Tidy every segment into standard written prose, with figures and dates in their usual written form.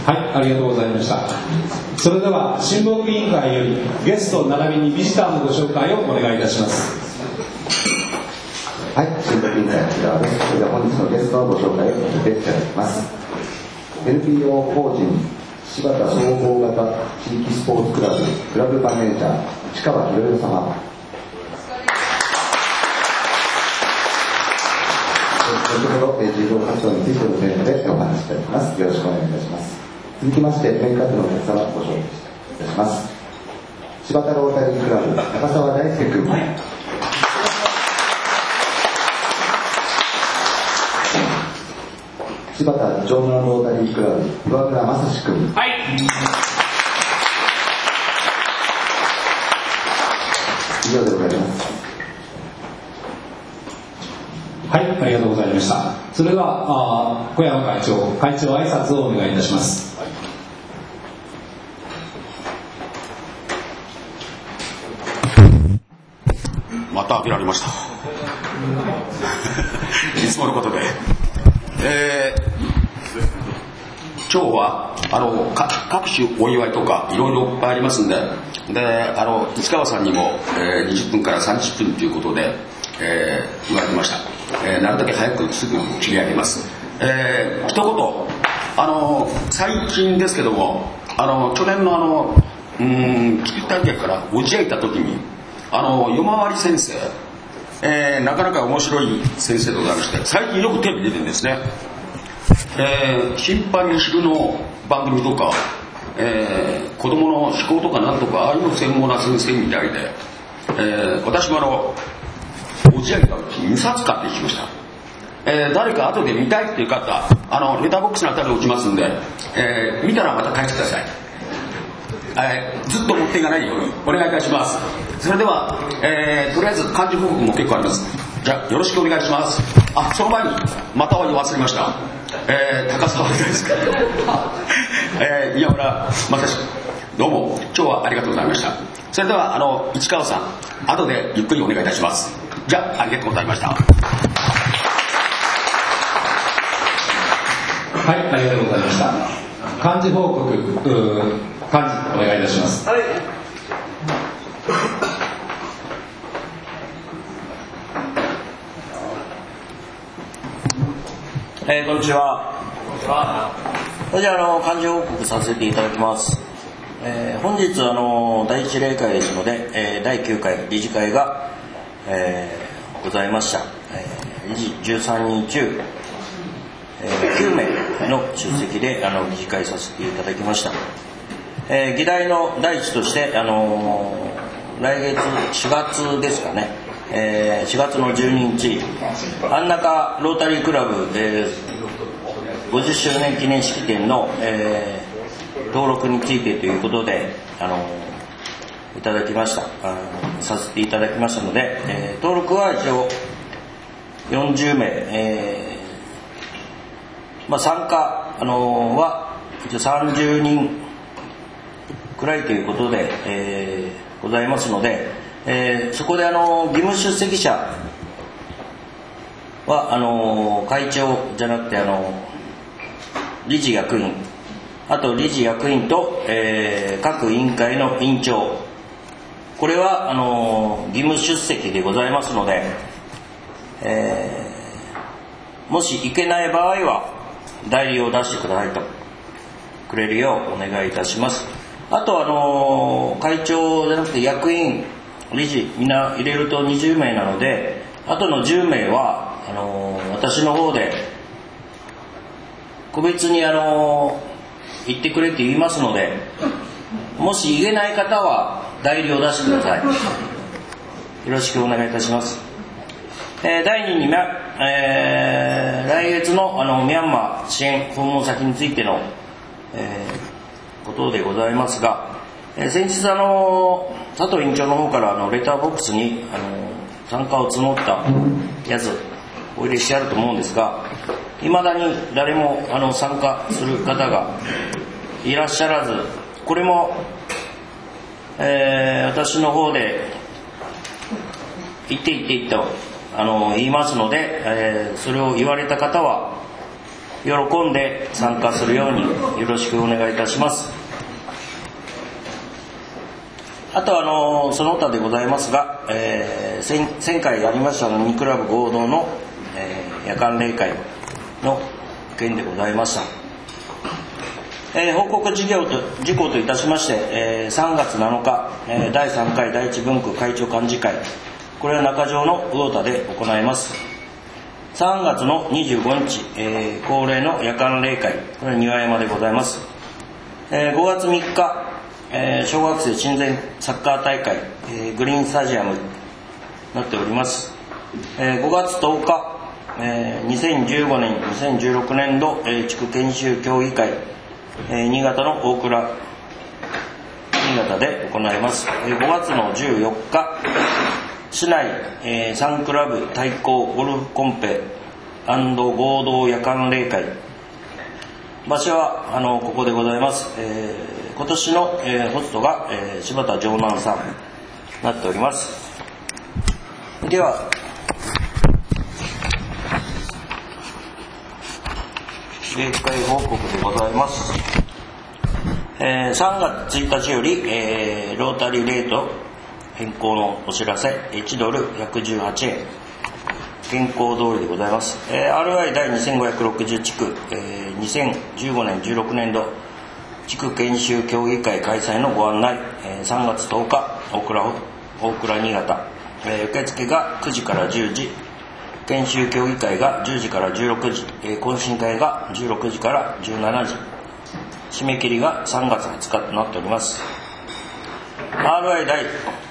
はい、ありがとうございました。それでは親睦委員会よりゲスト並びにビジターのご紹介をお願いいたします。 はい、親睦委員会の木川です。それでは本日のゲストのご紹介をさせていただきます。NPO 法人柴田総合型地域スポーツクラブクラブマネージャー市川博代様、先ほど児童活動についてのテーマでお話しいただきます。よろしくお願いいたします。続きましてメイン活動のお客様をご紹介いたします。柴田ロータリークラブ高澤大輔君、柴田城南ロータリークラブ岩村正史君、 はい、 以上でございます。 はい、ありがとうございました。それでは小山会長挨拶をお願いいたします。 また開けられました。いつものことで、今日は各種お祝いとかいろいろいっぱいありますんで、市川さんにも、20分から30分ということで、言われてました。なるだけ早くすぐ切り上げます。一言、最近ですけども、去年の地域大会から落合行った時に夜回り先生、なかなか面白い先生でございまして、最近よくテレビ出てるんですね。頻繁に昼の番組とか、子供の思考とかなんとかああいうの専門な先生みたいで、私も落合行った時に2冊買ってきました。誰か後で見たいっていう方、レターボックスのあたりに置きますんで、見たらまた返してください。ずっと持っていかないようにお願いいたします。それでは、とりあえず幹事報告も結構あります。じゃあよろしくお願いします。その前にまたは忘れました。高澤大輔宮村正史、どうも今日はありがとうございました。それでは市川さん、後でゆっくりお願いいたします。じゃあありがとうございました。 はい、ありがとうございました。幹事報告、幹事お願いいたします。 はい。こんにちは。それでは幹事報告させていただきます。本日第一例会ですので、第9回理事会が、ございました。理事13人中、9名の出席で理事会させていただきました。議題の第一として、来月4月ですかね、4月の12日安中ロータリークラブ、50周年記念式典の、登録についてということでいただきましたさせていただきましたので、登録は一応40名、参加は一応30人くらいということで、ございますので、そこで義務出席者は会長じゃなくて理事役員、あと理事役員と、各委員会の委員長、これは義務出席でございますので、もし行けない場合は代理を出してくださいとくれるようお願いいたします。あと会長じゃなくて役員、理事みんな入れると20名なので、あとの10名は私の方で個別に行ってくれって言いますので、もし言えない方は代理を出してください。よろしくお願いいたします。第2に来月のミャンマー支援訪問先についての、ことでございますが、先日佐藤委員長の方からレターボックスに参加を募ったやつお入れしてあると思うんですが、いまだに誰も参加する方がいらっしゃらず、これも、私の方で行ってと言いますので、それを言われた方は喜んで参加するようによろしくお願いいたします。あとはその他でございますが、前回やりました2クラブ合同の、夜間例会の件でございました。報告事項といたしまして、3月7日、第3回第一分区会長幹事会、これは中条の魚田で行います。3月の25日、恒例の夜間例会、これは庭山でございます。5月3日、小学生親善サッカー大会、グリーンスタジアムになっております。5月10日、2015年2016年度、地区研修協議会、新潟の大倉新潟で行います。5月の14日、市内、3クラブ対抗ゴルフコンペ&合同夜間例会、場所はここでございます。今年の、ホストが、柴田城南さんになっております。では例会報告でございます。3月1日より、ロータリーレート変更のお知らせ、1ドル118円現行通りでございます。RI 第2560地区、2015年16年度地区研修協議会開催のご案内、3月10日大倉新潟、受付が9時から10時、研修協議会が10時から16時、懇親会が16時から17時、締め切りが3月20日となっております。RI 第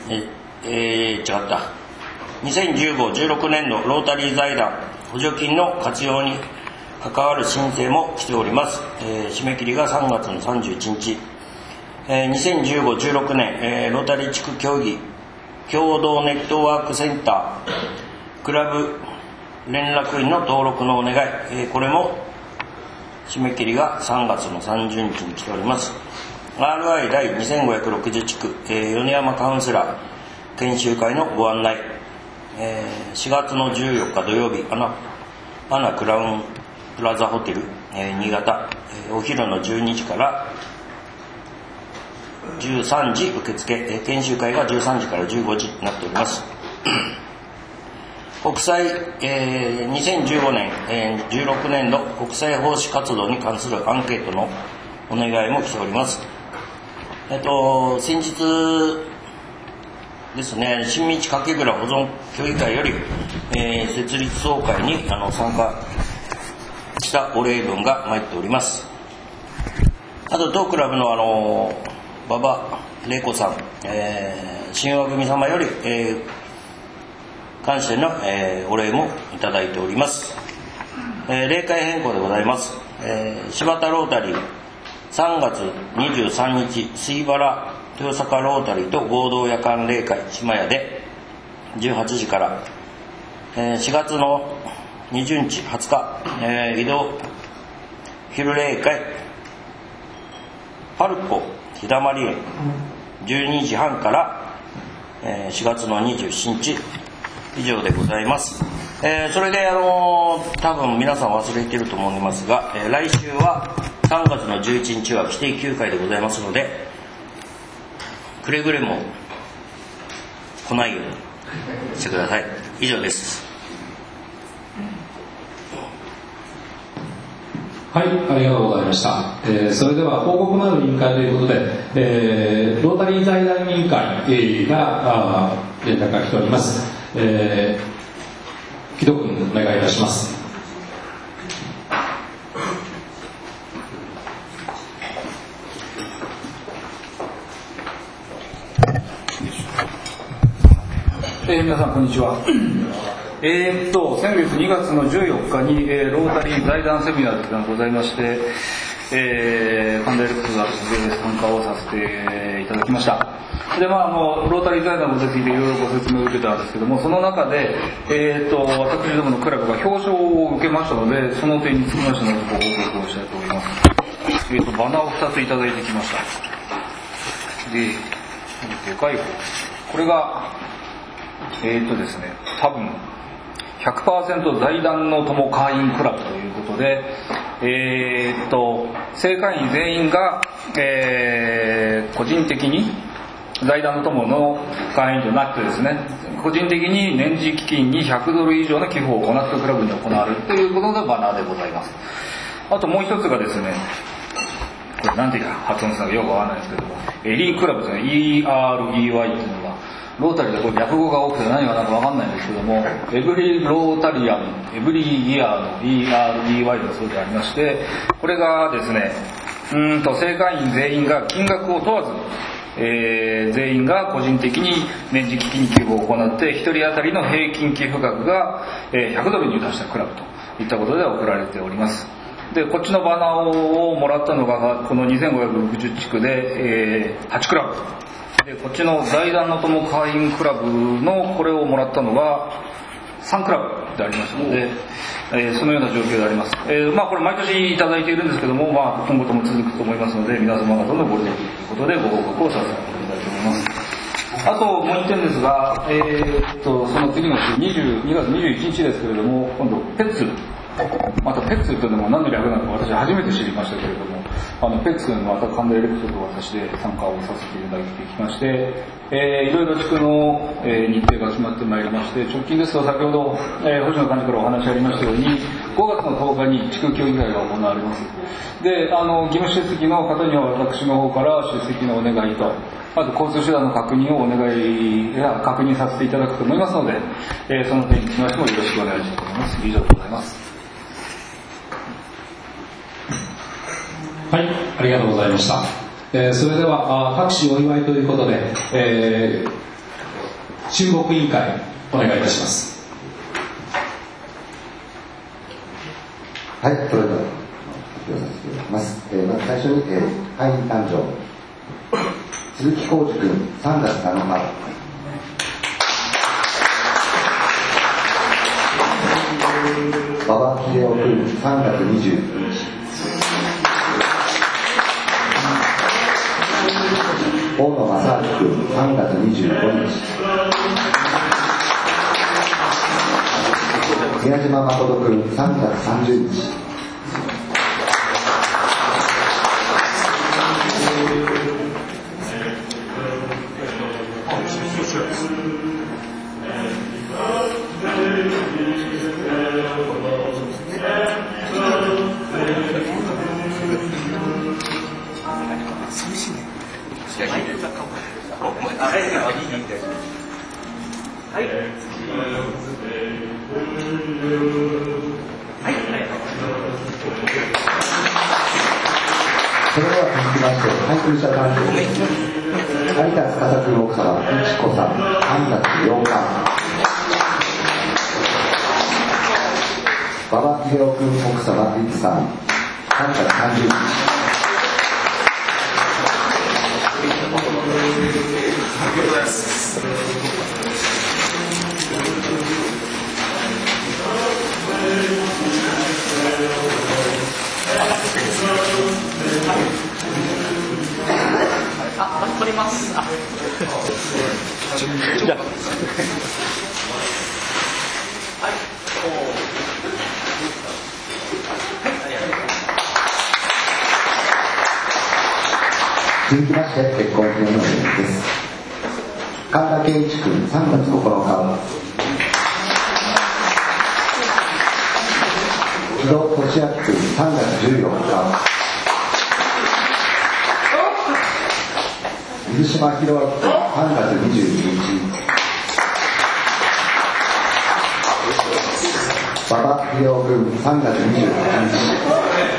2015-16年度ロータリー財団補助金の活用に関わる申請も来ております。締め切りが3月の31日。2015-16年、ロータリー地区協議共同ネットワークセンタークラブ連絡員の登録のお願い、これも締め切りが3月の30日に来ております。RI 第2560地区、米山カウンセラー研修会のご案内、4月の14日土曜日アナクラウンプラザホテル、新潟、お昼の12時から13時受付、研修会が13時から15時になっております。国際、2015年、16年度国際奉仕活動に関するアンケートのお願いも来ております。先日ですね、新道掛倉保存協議会より、設立総会に参加したお礼文が参っております。あと当クラブの馬場玲子さん、神話組様より、感謝の、お礼もいただいております。例会変更でございます。柴田ロータリー3月23日水原豊坂ロータリーと合同夜間例会島屋で18時から、4月の20日20日、移動昼例会パルコ日だまり園12時半から、4月の27日以上でございます。それで多分皆さん忘れていると思いますが、来週は3月の11日は規定休会でございますので、くれぐれも来ないようにしてください。以上です。 はい、ありがとうございました。それでは報告のある委員会ということで、ロータリー財団委員会が連絡が来ております。木戸君お願いいたします。 皆さんこんにちは。先月2月の14日に、ロータリー財団セミナーというのがございまして、パンダエレクスが参加をさせていただきました。で、ロータリー財団の時でいろいろご説明を受けたんですけども、その中で、私どものクラブが表彰を受けましたので、その点につきましてのご報告をしたいと思います。バナーを2ついただいてきました。で、でかい方。これが、ですね、多分、100% 財団の友会員クラブということで、 正会員全員が、個人的に財団の友の会員となってですね、個人的に年次基金に100ドル以上の寄付を行ってクラブに行われるということがバナーでございます。あともう一つがですね、これなんていうか発音するのかよくわからないですけども、エリークラブですね、EREY っていうのがロータリーでこれ略語が多くて何が何かわかんないんですけども、エブリロータリアン、エブリイヤーの EREY だそうでありまして、これがですね、正会員全員が金額を問わず、全員が個人的に年次基金寄付を行って1人当たりの平均寄付額が100ドルに達したクラブといったことで送られております。でこっちのバナーをもらったのがこの2560地区で、8クラブで、こっちの財団の友会員クラブのこれをもらったのが3クラブでありましたので、そのような状況であります。これ毎年いただいているんですけども、今後とも続くと思いますので、皆様方のご利益ということでご報告をさせていただきたいと思います。あともう一点ですが、その次の週2月21日ですけれども、今度ペッツ、またペッツというのも何の略なのか私初めて知りましたけれども、ペッツのまた関連エレクトと私で参加をさせていただいてきまして、いろいろ地区の、日程が決まってまいりまして、直近ですと先ほど、星野幹事からお話ありましたように5月の10日に地区協議会が行われます。で、義務出席の方には私の方から出席のお願いと、まず交通手段の確認をお願い確認させていただくと思いますので、その点につきましてもよろしくお願いしたいと思います。以上でございます。 はい、ありがとうございました。それでは各種お祝いということで、親睦委員会お願いいたします。 はい、それでは発表させていただきます。まず最初に、会員誕生鈴木浩二君3月7日、馬場秀夫君3月29日、大野正明君3月25日、宮島誠君3月30日、それでは続きまして、配偶者関係です。有田司君奥様、美智子さん、3月8日。馬場秀夫君奥様、律さん、3月30日。 取ります。 じゃあ続きまして結婚記念のお祝いです。神田圭一君3月9日、木戸俊明君3月14日、水島博明君3月22日、馬場秀夫君3月28日、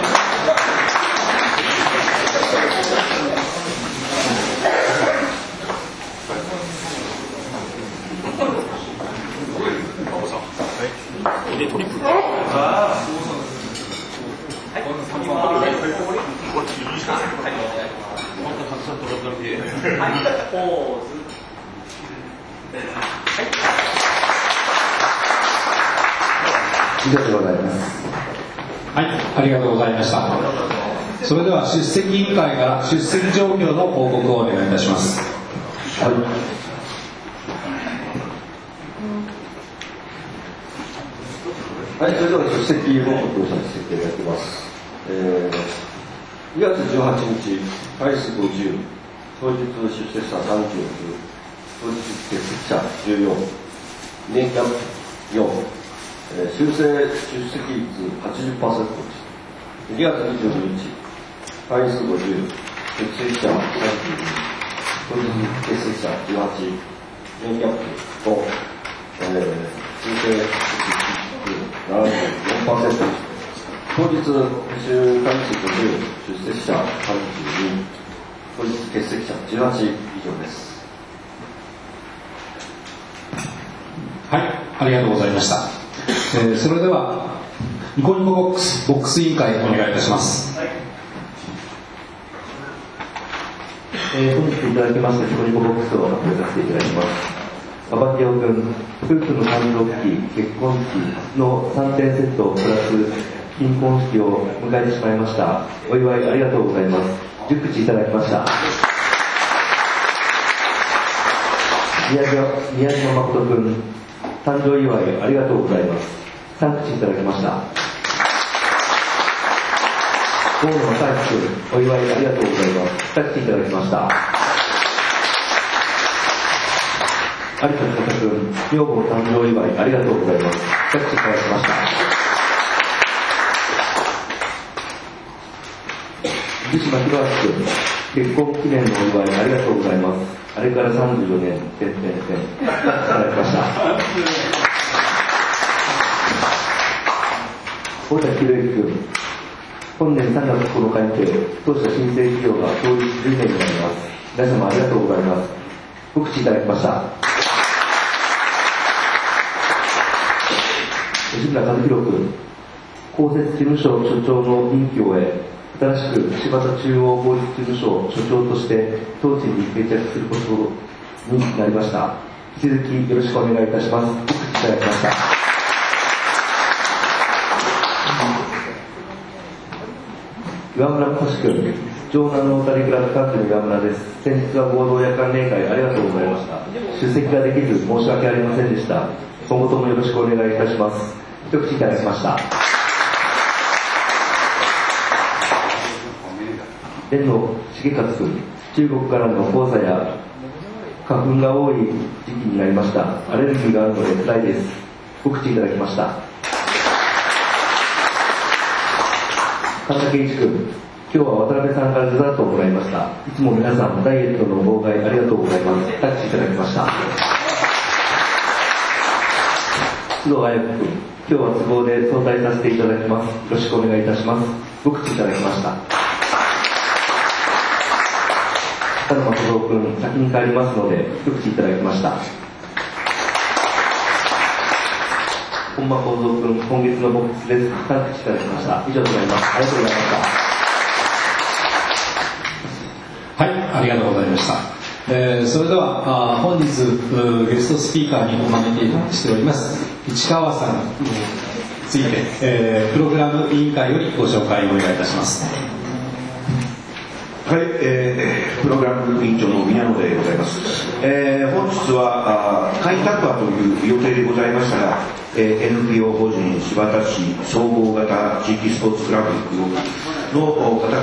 以上でございます。 はい、ありがとうございました。それでは出席委員会から出席状況の報告をお願いいたします。 はい。はい、それでは出席報告をさせていただきます。 2月18日、会数50、当日出席者36、当日欠席者14、年キャンプ4、修正出席率 80%、2月22日、会数50、欠席者32、当日欠席者18、年キャンプ5、修正出席率 74%、当日、週会数50、出席者32、当日欠席者18以上です。 はい、ありがとうございました。それでは、ニコニコボックス委員会お願いいたします。 本日いただきましたニコニコボックスを発表させていただきます。馬場清君、夫婦の誕生日、結婚式の3点セットプラス金婚式を迎えてしまいました。お祝いありがとうございます。10口いただきました。宮島誠君、誕生祝いありがとうございます。3口いただきました。大野正樹君、お祝いありがとうございます。2口いただきました。有田司君、女房誕生祝いありがとうございます。2口いただきました。福島博明君、結婚記念のお祝いありがとうございます。あれから34年、いただきました。小田博之君、本年3月9日にて、当社新生企業が創立10年になります。皆様ありがとうございます。お口いただきました。吉村和弘君、公設事務所所長の任期を終え、新しく柴田中央法律事務所所長として当地に定着することになりました。引き続きよろしくお願いいたします。お口いただきました。岩村正史君、城南ロータリークラブ幹事の岩村です。先日は合同夜間例会ありがとうございました。出席ができず申し訳ありませんでした。今後ともよろしくお願いいたします。一口いただきました。遠野重勝君、中国からの黄砂や花粉が多い時期になりました。アレルギーがあるので辛いです。お口いただきました。神田圭一君、今日は渡辺さんからデザートをもらいました。いつも皆さんダイエットの妨害ありがとうございます。タッチいただきました。須藤彩子君、今日は都合で早退させていただきます。よろしくお願いいたします。お口いただきました。田沼小僧君、先に帰りますので一口いただきました。本間幸三君、今月のボックスです。3口いただきました。以上でございます。ありがとうございました。 はい、ありがとうございました。それでは本日ゲストスピーカーにお招きしております市川さんについて、プログラム委員会よりご紹介をお願いいたします。 はい、プログラム委員長の宮野でございます。本日は会タッパーという予定でございましたが、NPO 法人新発田市総合型地域スポーツクラブの方から、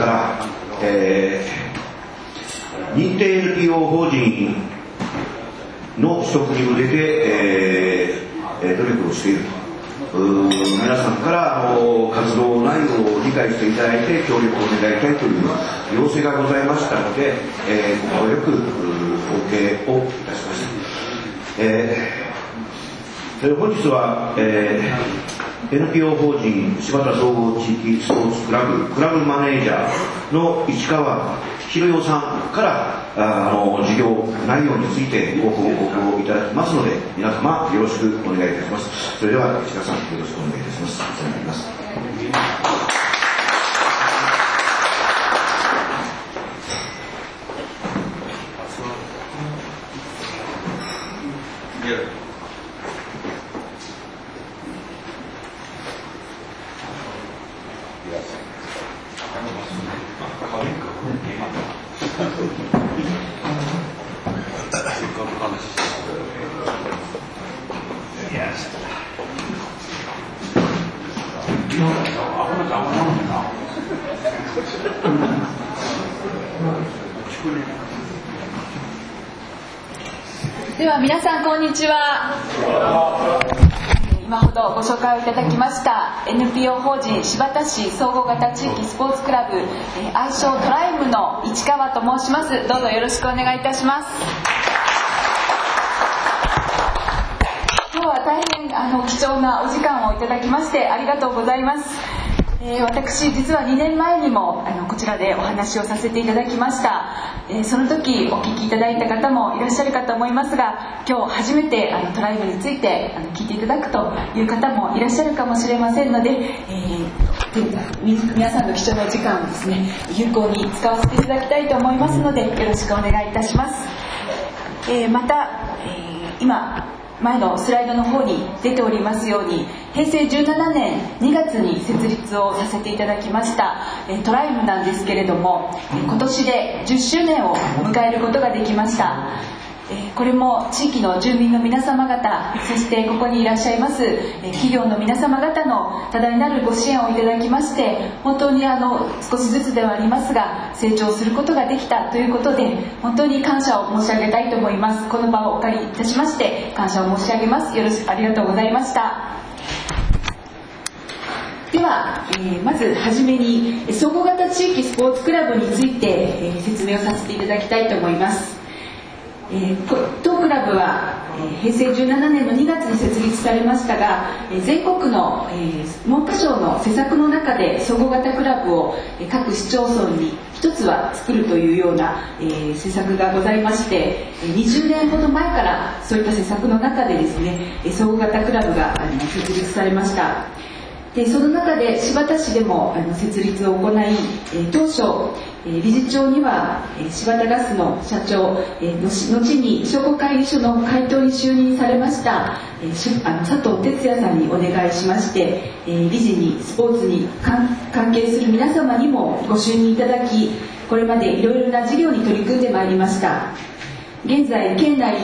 認定 NPO 法人の取得に向けて、努力をしていると皆さんから活動内容を理解していただいて協力を願いたいという要請がございましたので、快く OK をいたしました。本日は、NPO 法人新発田総合地域スポーツクラブマネージャーの市川博代さんから事業内容についてご報告をいただきますので、皆様よろしくお願いいたします。それでは市川さんよろしくお願いいたします。お世話になります。 では皆さんこんにちは。今ほどご紹介をいただきました NPO 法人新発田市総合型地域スポーツクラブ、愛称トライムの市川と申します。どうぞよろしくお願いいたします。今日は大変貴重なお時間をいただきましてありがとうございます。私実は2年前にもこちらでお話をさせていただきました。その時お聞きいただいた方もいらっしゃるかと思いますが、今日初めてトライブについて聞いていただくという方もいらっしゃるかもしれませんので、皆さんの貴重なお時間をですね有効に使わせていただきたいと思いますのでよろしくお願いいたします。また、今前のスライドの方に出ておりますように、平成17年2月に設立をさせていただきましたトライムなんですけれども、今年で10周年を迎えることができました。これも地域の住民の皆様方、そしてここにいらっしゃいます企業の皆様方の多大なるご支援をいただきまして、本当に少しずつではありますが成長することができたということで、本当に感謝を申し上げたいと思います。この場をお借りいたしまして感謝を申し上げます。ありがとうございました。では、まずはじめに総合型地域スポーツクラブについて説明をさせていただきたいと思います。当クラブは平成17年の2月に設立されましたが、全国の文科省の施策の中で総合型クラブを各市町村に一つは作るというような施策がございまして、20年ほど前からそういった施策の中でですね総合型クラブが設立されました。でその中で新発田市でも設立を行い、当初理事長には新発田ガスの社長、後に商工会議所の会頭に就任されました佐藤哲也さんにお願いしまして、理事にスポーツに関係する皆様にもご就任いただき、これまでいろいろな事業に取り組んでまいりました。現在県内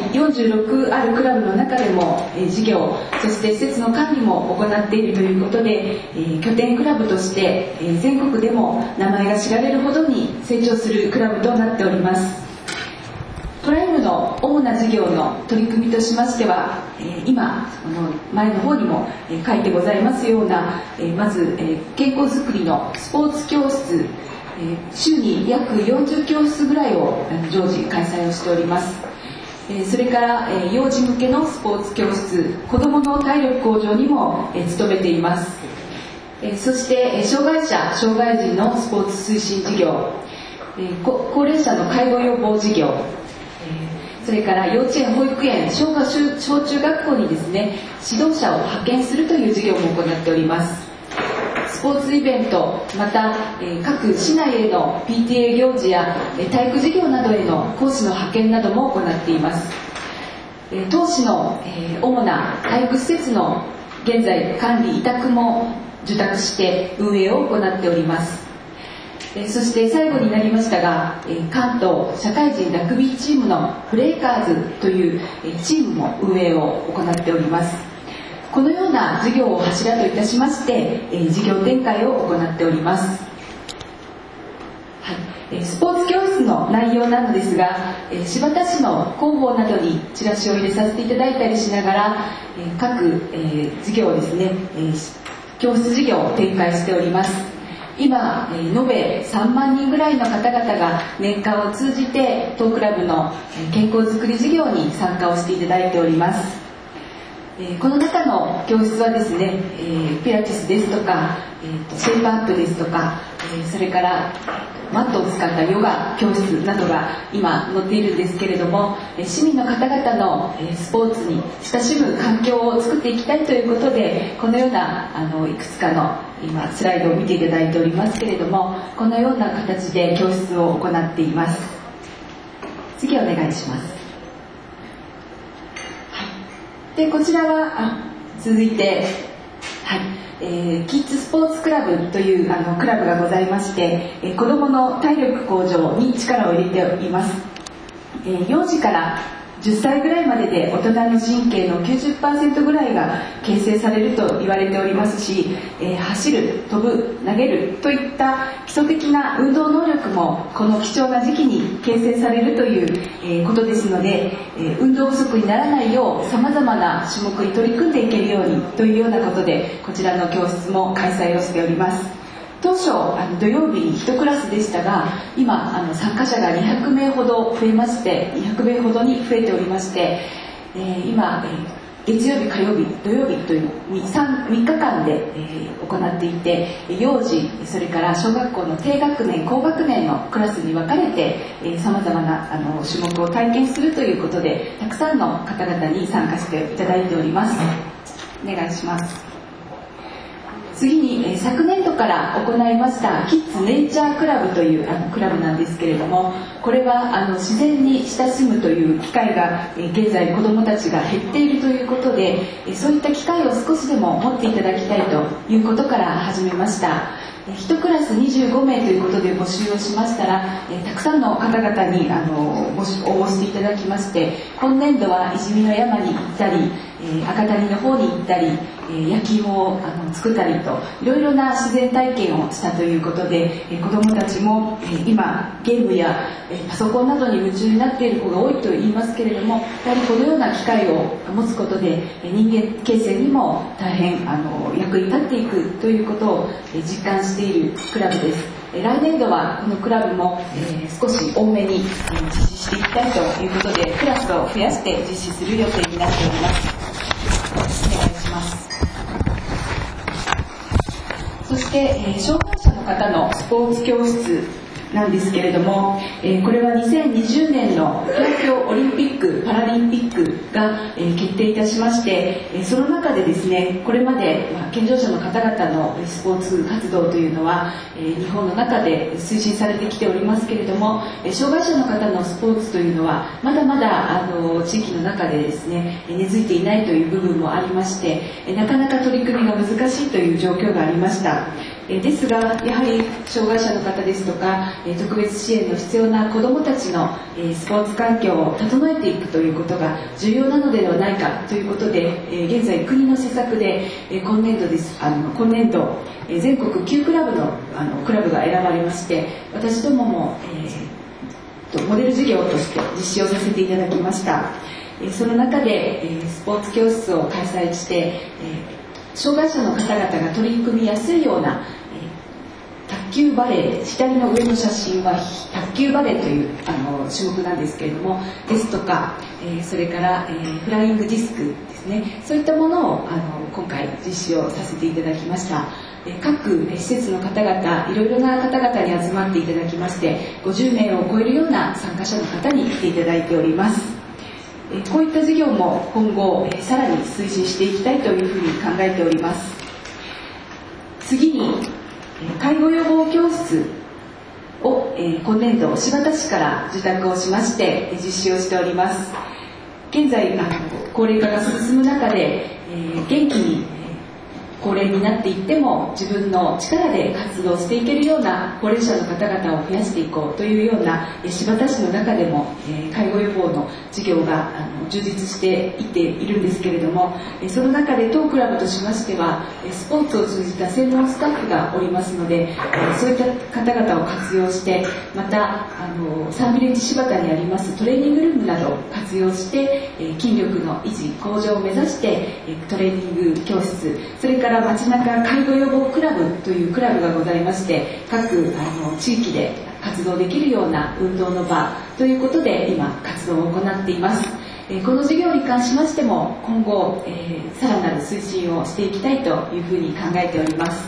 46あるクラブの中でも事業、そして施設の管理も行っているということで、拠点クラブとして全国でも名前が知られるほどに成長するクラブとなっております。トライムの主な事業の取り組みとしましては、今前の方にも書いてございますような、まず健康づくりのスポーツ教室、週に約40教室ぐらいを常時開催をしております。それから幼児向けのスポーツ教室、子どもの体力向上にも努めています。そして障害人のスポーツ推進事業、高齢者の介護予防事業、それから幼稚園、保育園、小中学校にですね指導者を派遣するという事業も行っております。スポーツイベント、また各市内への PTA 行事や体育事業などへの講師の派遣なども行っています。当市の主な体育施設の現在管理委託も受託して運営を行っております。そして最後になりましたが、関東社会人ラグビーチームのブレイカーズというチームも運営を行っております。このような事業を柱といたしまして事業展開を行っております。スポーツ教室の内容なのですが、新発田市の広報などにチラシを入れさせていただいたりしながら各事業をですね教室事業を展開しております。今延べ3万人ぐらいの方々が年間を通じて当クラブの健康づくり事業に参加をしていただいております。この中の教室はですね、ピラティスですとか、シェイプアップですとか、それからマットを使ったヨガ教室などが今載っているんですけれども、市民の方々のスポーツに親しむ環境を作っていきたいということで、このようないくつかの今スライドを見ていただいておりますけれども、このような形で教室を行っています。次お願いします。でこちらは続いて、キッズスポーツクラブというクラブがございまして、子どもの体力向上に力を入れています。幼児から 10歳ぐらいまでで大人の神経の 90% ぐらいが形成されると言われておりますし、走る、飛ぶ、投げるといった基礎的な運動能力もこの貴重な時期に形成されるということですので、運動不足にならないようさまざまな種目に取り組んでいけるようにというようなことで、こちらの教室も開催をしております。当初土曜日に1クラスでしたが、今参加者が200名ほど増えまして、200名ほどに増えておりまして、今月曜日、火曜日、土曜日という3日間で行っていて、幼児、それから小学校の低学年、高学年のクラスに分かれてさまざまな種目を体験するということで、たくさんの方々に参加していただいております。お願いします。次に昨年度から行いましたキッズネイチャークラブというクラブなんですけれども、これは自然に親しむという機会が現在子どもたちが減っているということで、そういった機会を少しでも持っていただきたいということから始めました。1クラス25名ということで募集をしましたら、たくさんの方々に応募していただきまして、今年度はいじみの山に行ったり、赤谷の方に行ったり、焼き芋を作ったりと、いろいろな自然体験をしたということで、子どもたちも今ゲームやパソコンなどに夢中になっている子が多いと言いますけれども、やはりこのような機会を持つことで人間形成にも大変役に立っていくということを実感しているクラブです。来年度はこのクラブも少し多めに実施していきたいということで、クラスを増やして実施する予定になっております。お願いします。そして、障害者の方のスポーツ教室なんですけれども、これは2020年の東京オリンピック・パラリンピックが決定いたしまして、その中でですね、これまで健常者の方々のスポーツ活動というのは日本の中で推進されてきておりますけれども、障害者の方のスポーツというのはまだまだ地域の中でですね根付いていないという部分もありまして、なかなか取り組みが難しいという状況がありました。ですが、やはり障害者の方ですとか特別支援の必要な子どもたちのスポーツ環境を整えていくということが重要なのではないかということで、現在国の施策で今年度全国9クラブのクラブが選ばれまして、私どももモデル事業として実施をさせていただきました。その中でスポーツ教室を開催して、障害者の方々が取り組みやすいような卓球バレー、左の上の写真は卓球バレーという種目なんですけれども、ですとか、それからフライングディスクですね、そういったものを今回実施をさせていただきました。各施設の方々、いろいろな方々に集まっていただきまして、50名を超えるような参加者の方に来ていただいております。こういった事業も今後さらに推進していきたいというふうに考えております。次に介護予防教室を今年度新発田市から受託をしまして実施をしております。現在高齢化が進む中で元気に高齢になっていっても自分の力で活動していけるような高齢者の方々を増やしていこうというような新発田市の中でも介護予防の事業が充実していっているんですけれども、その中で当クラブとしましてはスポーツを通じた専門スタッフがおりますので、そういった方々を活用して、またサンビレッジ新発田にありますトレーニングルームなどを活用して筋力の維持向上を目指してトレーニング教室、それから街中介護予防クラブというクラブがございまして、各地域で活動できるような運動の場ということで今活動を行っています。この事業に関しましても今後さらなる推進をしていきたいというふうに考えております。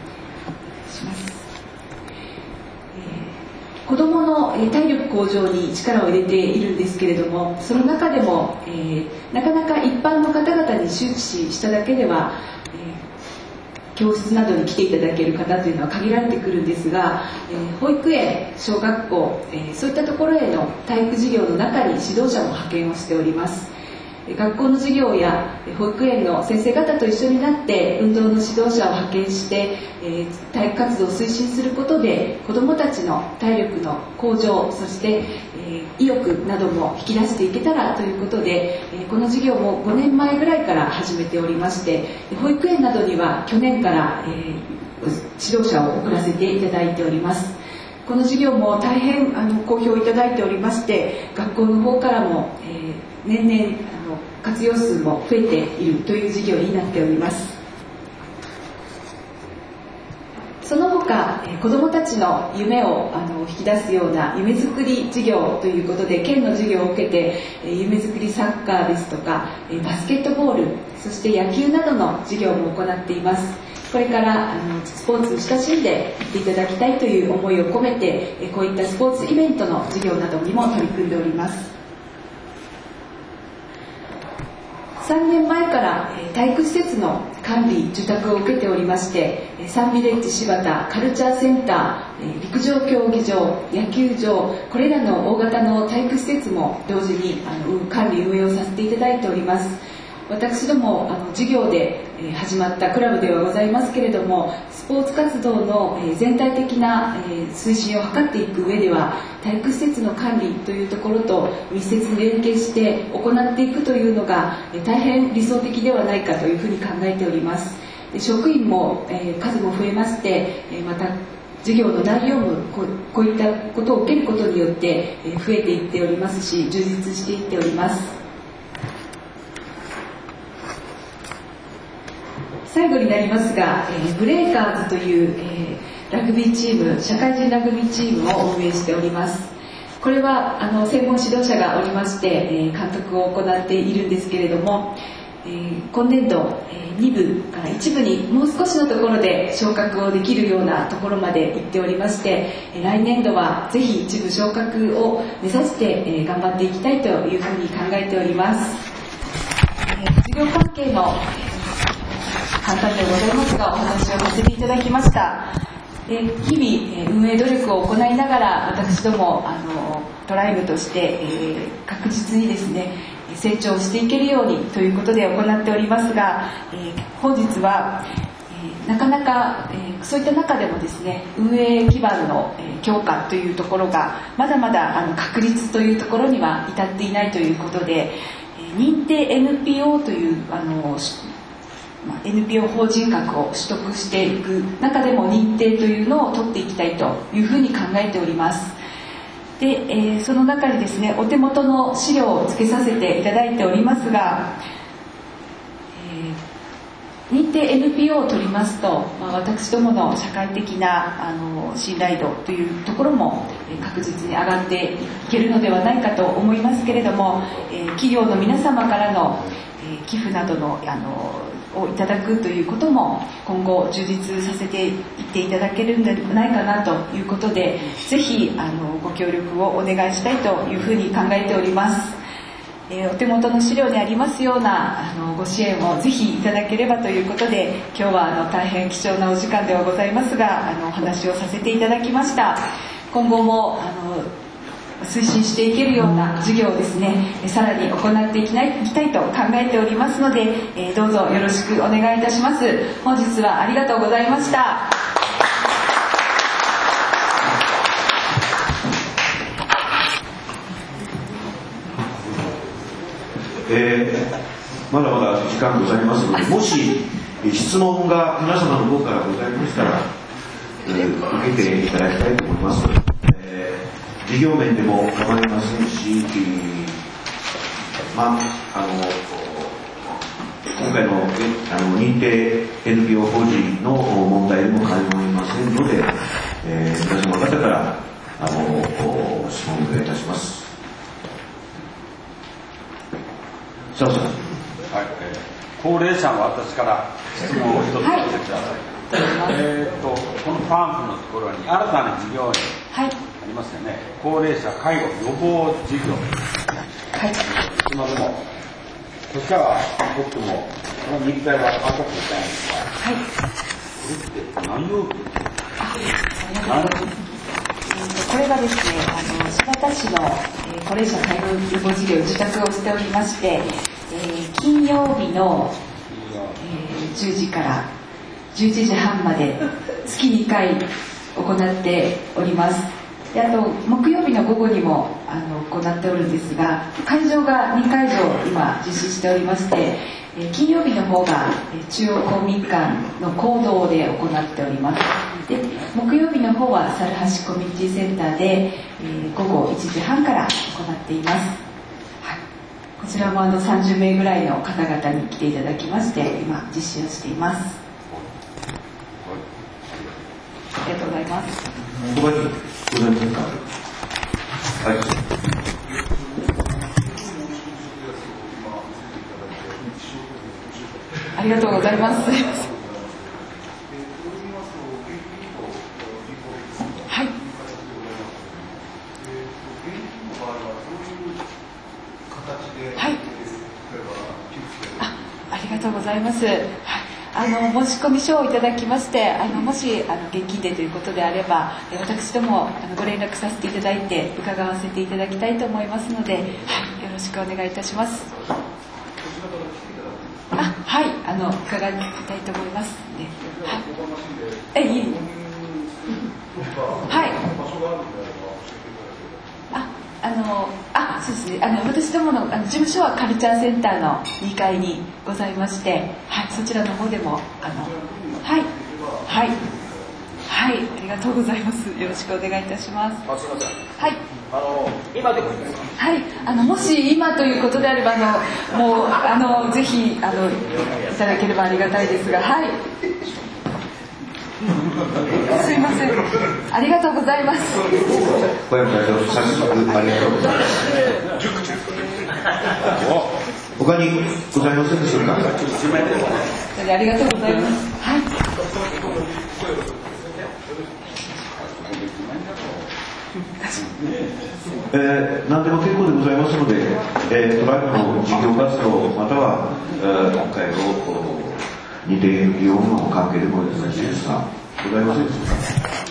子どもの体力向上に力を入れているんですけれども、その中でもなかなか一般の方々に周知しただけでは教室などに来ていただける方というのは限られてくるんですが、保育園、小学校、そういったところへの体育授業の中に指導者も派遣をしております。 学校の授業や保育園の先生方と一緒になって運動の指導者を派遣して、体育活動を推進することで子どもたちの体力の向上、そして、意欲なども引き出していけたらということで、この授業も5年前ぐらいから始めておりまして、保育園などには去年から、指導者を送らせていただいております。この授業も大変好評いただいておりまして、学校の方からも、年々活用数も増えているという授業になっております。その他、子どもたちの夢を引き出すような夢づくり授業ということで、県の授業を受けて夢づくりサッカーですとかバスケットボール、そして野球などの授業も行っています。これからスポーツに親しんでいっていただきたいという思いを込めて、こういったスポーツイベントの授業などにも取り組んでおります。3年前から体育施設の管理受託を受けておりまして、サンビレッジ柴田カルチャーセンター、陸上競技場、野球場、これらの大型の体育施設も同時に管理運営をさせていただいております。私ども事業で始まったクラブではございますけれども、スポーツ活動の全体的な推進を図っていく上では、体育施設の管理というところと密接に連携して行っていくというのが大変理想的ではないかというふうに考えております。職員も数も増えまして、また授業の内容もこういったことを受けることによって増えていっておりますし、充実していっております。最後になりますが、ブレイカーズという、ラグビーチーム、社会人ラグビーチームを運営しております。これは専門指導者がおりまして、監督を行っているんですけれども、今年度2部から1部にもう少しのところで昇格をできるようなところまで行っておりまして、来年度はぜひ1部昇格を目指して頑張っていきたいというふうに考えております。授業関係の簡単でございますがお話をさせていただきました。日々運営努力を行いながら、私どもトライブとして確実にですね成長していけるようにということで行っておりますが、本日はなかなかそういった中でもですね、運営基盤の強化というところがまだまだ確立というところには至っていないということで、認定 NPO というNPO 法人格を取得していく中でも認定というのを取っていきたいというふうに考えております。で、その中にですね、お手元の資料を付けさせていただいておりますが、認定 NPO を取りますと、私どもの社会的な信頼度というところも確実に上がっていけるのではないかと思いますけれども、企業の皆様からの寄付などのをいただくということも今後充実させていっていただけるんではないかなということで、ぜひご協力をお願いしたいというふうに考えております。お手元の資料にありますようなご支援をぜひいただければということで、今日は大変貴重なお時間ではございますがお話をさせていただきました。今後も推進していけるような授業をですね、さらに行っていきたいと考えておりますので、どうぞよろしくお願いいたします。本日はありがとうございました。 まだまだ時間ございますので、もし質問が皆様の方からございましたら、受けていただきたいと思います。事業面でも構いませんし、今回の認定 NPO 法人の問題でも構いませんので、皆様方から質問をお願いいたします。さあさあ、 はい、高齢者の私から質問を一つさせてください。このパンフのところに新たな事業にありますよね。高齢者介護予防事業。はい。今でも年はとってもこの日体は赤くないんですが、はい。これって何曜日？ これがですね、新発田市の高齢者介護予防事業を受託をしておりまして、 金曜日の、10時から11時半まで月2回行っております。であと木曜日の午後にも行っておるんですが、会場が2会場今実施しておりまして、金曜日の方が中央公民館の講堂で行っております。で木曜日の方は猿橋コミュニティセンターで、午後1時半から行っています。はい、こちらも30名ぐらいの方々に来ていただきまして今実施をしています。ありがとうございます。 他にございますか？はい。 ありがとうございます。はい。はい。ありがとうございます。はい。申し込み書をいただきまして、もし現金でということであれば、私どもご連絡させていただいて伺わせていただきたいと思いますので、はい、よろしくお願いいたします。はい、伺いたいと思います。はい。いい。はい。そうですね。私どもの事務所はカルチャーセンターの2階にございまして、はい、そちらの方でもはい、はい、はい、ありがとうございます。よろしくお願いいたします。 すみません。 はい。 今でもいいですか？ はい、もし今ということであればもうぜひいただければありがたいですが、はい。すいません。ありがとうございます。 小山会長、早速ありがとうございます。他にございませんでしょうか？ ありがとうございます。はい。 何でも結構でございますので、トライブの事業活動または今回の認定 NPO の関係でもよろしいですか？ございませんでしょうか？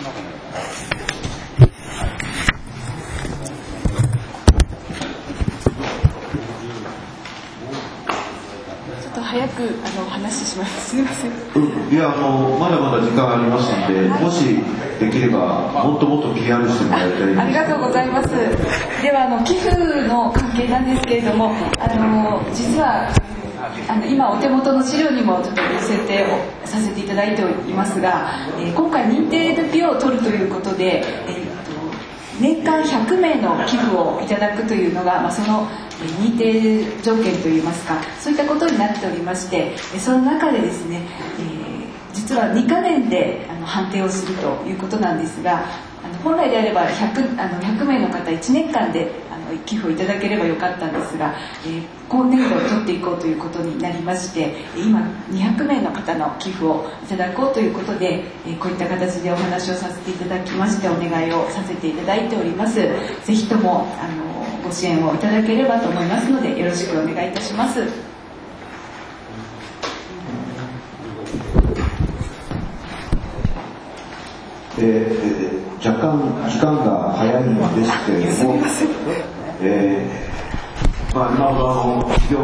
ちょっと早くお話しします。すみません。 いやまだまだ時間ありますので、もしできればもっともっと PR してもらいたい。 ありがとうございます。では寄付の関係なんですけれども、実は今お手元の資料にもちょっとご設定をさせていただいていますが、今回認定 NPO を取るということで、年間100名の寄付をいただくというのが、その認定条件といいますか、そういったことになっておりまして、その中でですね、実は2カ年で判定をするということなんですが、本来であれば 100名の方1年間で寄付をいただければよかったんですが、今年度を取っていこうということになりまして、今200名の方の寄付をいただこうということで、こういった形でお話をさせていただきまして、お願いをさせていただいております。ぜひともご支援をいただければと思いますので、よろしくお願いいたします。 若干時間が早いんですけれども、今ほど事業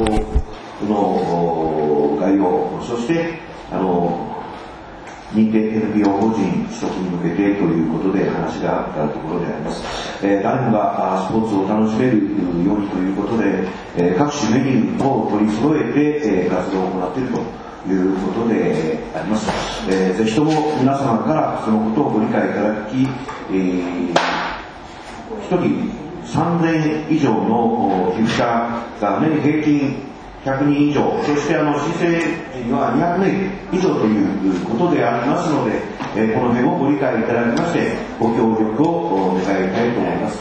の概要、そして認定 NPO 法人取得に向けてということで話があったところであります。誰もがスポーツを楽しめるようにということで、各種メニューを取り揃えて活動を行っているということであります。ぜひとも皆様からそのことをご理解いただき、1人3000以上の寄付者が年平均100人以上、そして申請時には200名以上ということでありますので、この辺をご理解いただきましてご協力を願いたいと思います。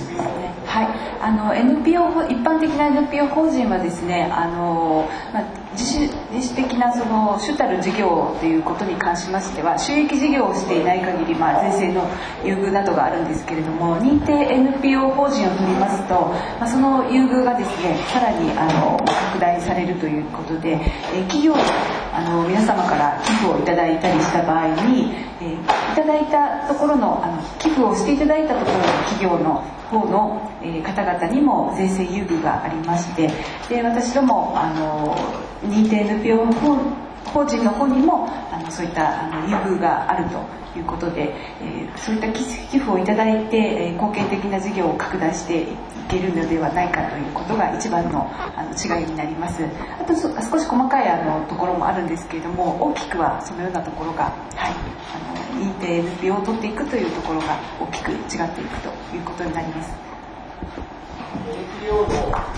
はい、NPO 一般的な NPO 法人はですね、 自主的なその主たる事業ということに関しましては、収益事業をしていない限り、税制の優遇などがあるんですけれども、認定 NPO 法人を取りますと、その優遇がですね、さらに拡大されるということで、企業皆様から寄付をいただいたりした場合に、いただいたところの寄付をしていただいたところの企業の方の方々にも税制優遇がありまして、で私ども認定 NPO 法人の方にもそういった優遇があるということで、そういった寄付をいただいて貢献的な事業を拡大していけるのではないかということが一番の違いになります。あと少し細かいところもあるんですけれども、大きくはそのようなところが、認定 NPO を取っていくというところが大きく違っていくということになります。 NPO の法改正とか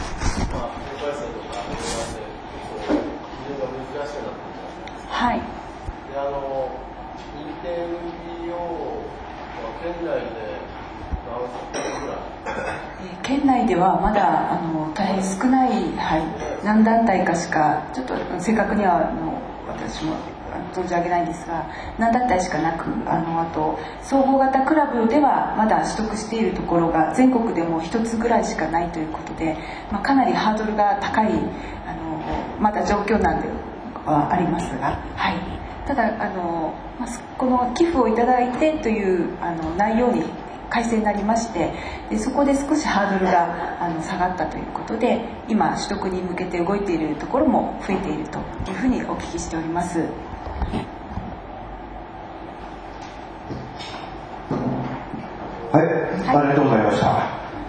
基準が難しくなってきます。 はい。 で認定 NPO は県内で何社ぐらい？ 県内ではまだ大変少ない、何団体かしか、ちょっと正確には私も存じ上げないんですが、何団体しかなく、あと総合型クラブではまだ取得しているところが全国でも一つぐらいしかないということで、かなりハードルが高いまだ状況なんではありますが、ただこの寄付をいただいてという内容に改正になりまして、でそこで少しハードルが下がったということで、今取得に向けて動いているところも増えているというふうにお聞きしております。 はい、ありがとうございました。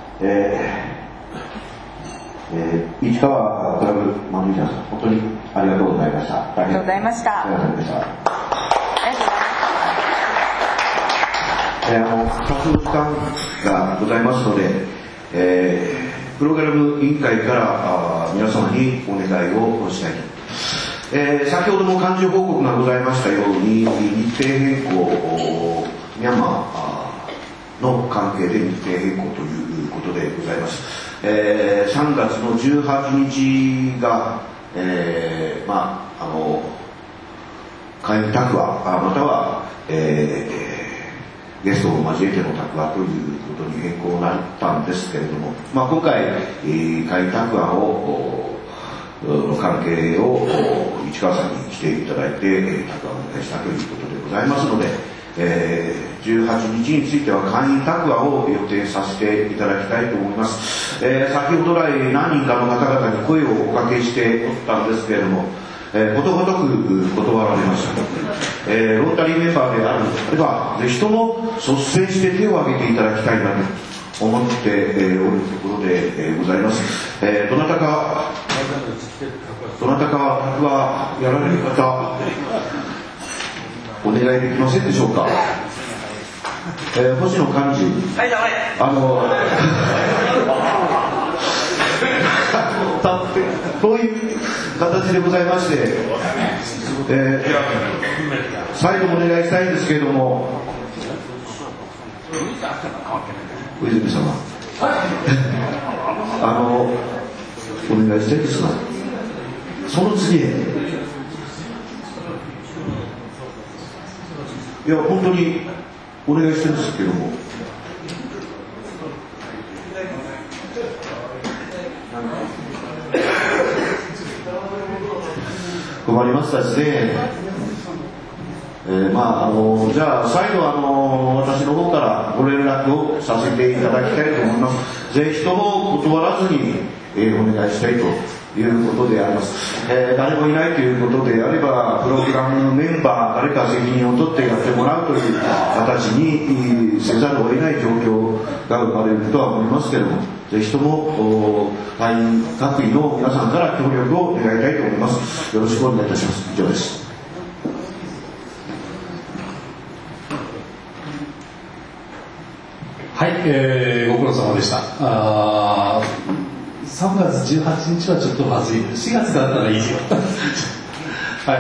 市川クラブマネージャーさん、本当にありがとうございました。 ありがとうございました。 ありがとうございました。活動時間がございますので、プログラム委員会から皆様にお願いをしたいと。先ほども幹事報告がございましたように、日程変更、ミャンマーの関係で日程変更ということでございます。3月の18日が、会員タクワまたは、ゲストを交えてのタクワということに変更になったんですけれども、今回、会員タクワの関係を市川さんに来ていただいてタクワをお願いしたということでございますので、18日については会員タクワを予定させていただきたいと思います。先ほど来何人かの方々に声をおかけしておったんですけれども、ことごとく断られました。ロータリーメンバーであればぜひとも率先して手を挙げていただきたいなと思っておるところでございます。どなたかタクワやられる方お願いできませんでしょうか。星野幹事、こういう形でございまして、再度お願いしたいんですけれども、小泉様、お願いしたいですが、その次へ。いや本当にお願いしてるんですけども、困りましたですね。じゃあ再度私の方からご連絡をさせていただきたいと思います。ぜひとも断らずに、お願いしたいということであります。誰もいないということであればプログラムメンバー誰か責任を取ってやってもらうという形にせざるを得ない状況が生まれるとは思いますけれども、ぜひとも会員各位の皆さんから協力を願いたいと思います。よろしくお願いいたします。以上です。 はい、ご苦労様でした。3月18日はちょっとまずい。4月だったらいいよ。はい、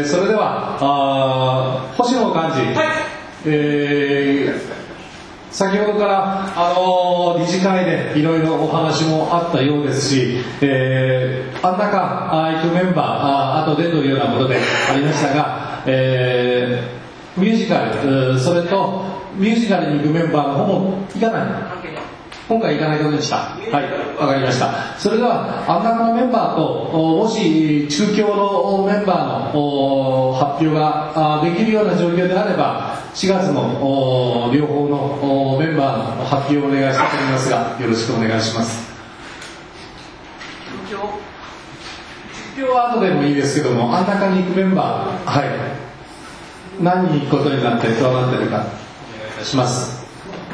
それでは星野幹事、 先ほどから理事会でいろいろお話もあったようですし、あん中行くメンバー後でというようなことでありましたが、ミュージカルそれとミュージカルに行くメンバーの方も行かない、今回行かないことでした。はい、わかりました。それではあん中のメンバーともし中京のメンバーの発表ができるような状況であれば4月の両方のメンバーの発表をお願いしたいと思いますが、よろしくお願いします。中京は後でもいいですけども、あん中に行くメンバー、はい、何人行くことになって加わっているかお願いいたします。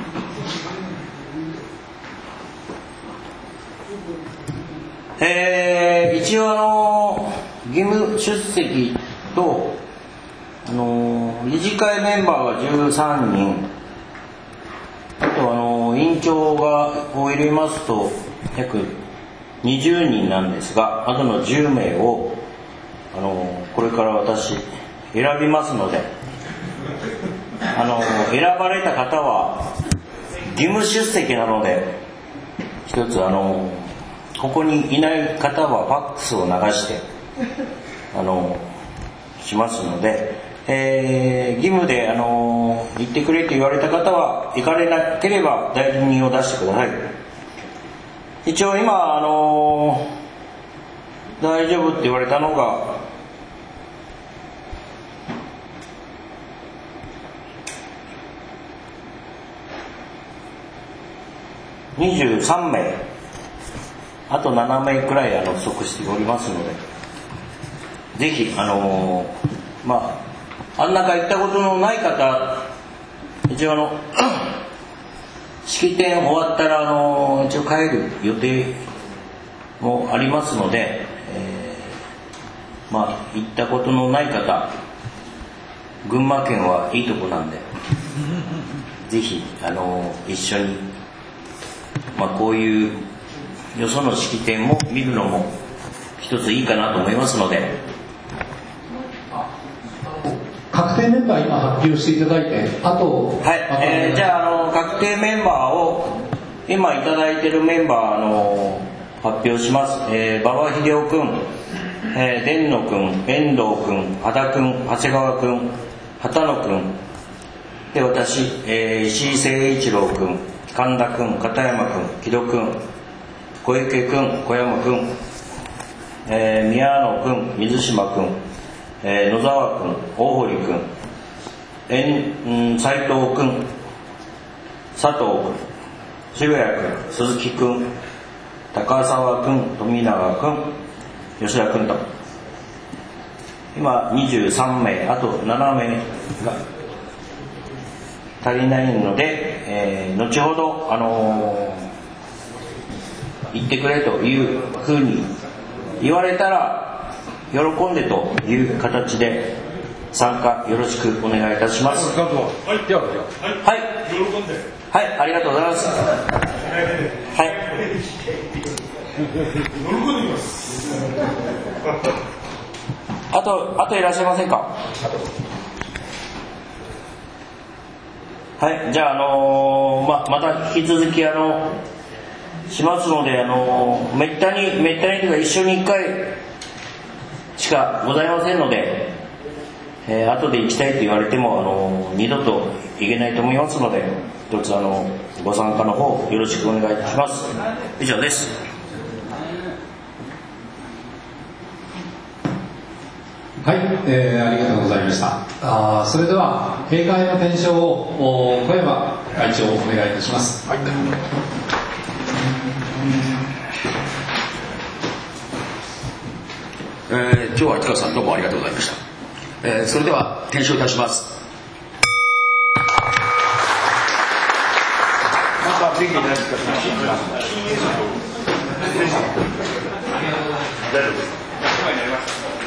一応義務出席と理事会メンバーが13人、あと委員長を入れますと約20人なんですが、あとの10名をこれから私選びますので、選ばれた方は義務出席なので、一つここにいない方はファックスを流してしますので、義務で行ってくれと言われた方は行かれなければ代理人を出してください。一応今大丈夫って言われたのが23名、あと7名くらい不足しておりますので、ぜひあん中行ったことのない方、一応式典終わったら一応帰る予定もありますので、行ったことのない方、群馬県はいいとこなんでぜひ一緒に、こういうよその式典も見るのも一ついいかなと思いますので。 確定メンバー今発表していただいて、あとはい、じゃあ確定メンバーを今いただいているメンバー発表します。馬場秀夫君、伝野君、遠藤君、羽田君、長谷川君、畑野君で、私、石井誠一郎君、神田君、片山君、木戸君、小池君、小山君、宮野君、水島君、野沢君、大堀君、斉藤君、佐藤君、渋谷君、鈴木君、高沢君、富永君、吉田君と今23名、あと7名が足りないので、後ほど行ってくれというふうに言われたら喜んでという形で参加よろしくお願いいたします。はい、でははい、喜んで、はい、ありがとうございます。はい、喜んでいます。あといらっしゃいませんか。はい、じゃあまた引き続きしますので、めったにというか一緒に1回しかございませんので、後で行きたいと言われても二度と行けないと思いますので、一つご参加の方よろしくお願いいたします。以上です。 はい、ありがとうございました。それでは閉会の伝承を小山会長お願いいたします。はい、 今日は市川さんどうもありがとうございました。それでは転承いたします。 またぜひ何か大丈夫です。